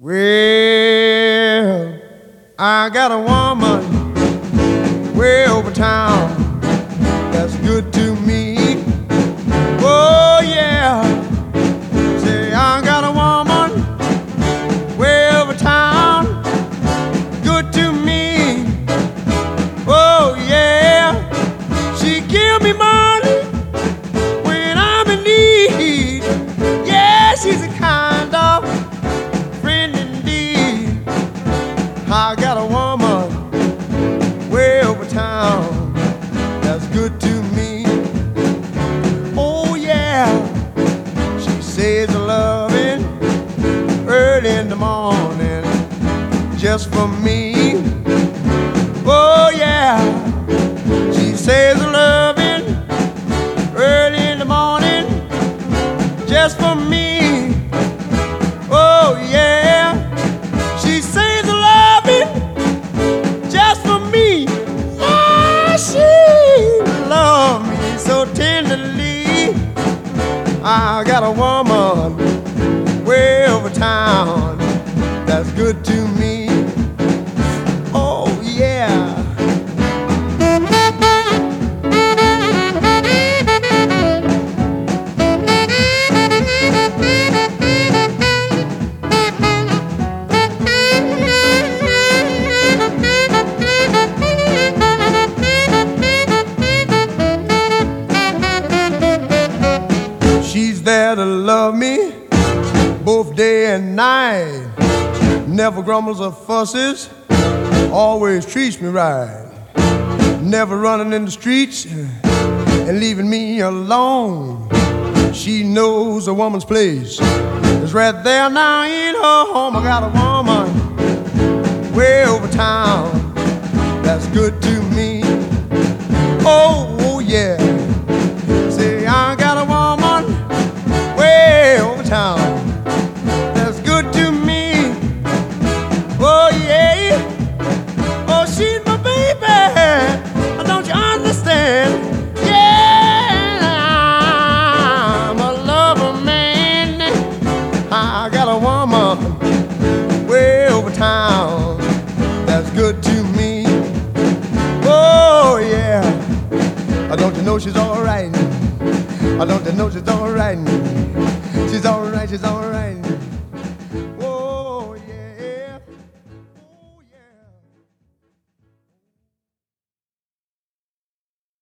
Well, I got a woman way over town that's good to me. Oh yeah, say I got a woman way over town, good to me. Oh yeah, she give me money when I'm in need. Yeah, she's a kind of friend indeed. I got a woman way over town that's good to me. Oh yeah, she says a loving early in the morning just for me. Oh yeah, she says a loving early in the morning just for me. Oh yeah, she says a loving just for me. Yeah, she loves me so tenderly. I got a woman way over town that's good to me. Oh yeah. She's there to love me both day and night. Never grumbles or fusses, always treats me right. Never running in the streets and leaving me alone. She knows a woman's place is right there now in her home. I got a woman way over town that's good to me. Oh yeah, say I got a woman way over town that's good to me. Oh yeah, oh she's my baby, don't you understand? Yeah, I'm a lover man. I got a woman way over town that's good to me. Oh yeah, don't you know she's alright? Don't you know she's alright? She's alright, she's alright.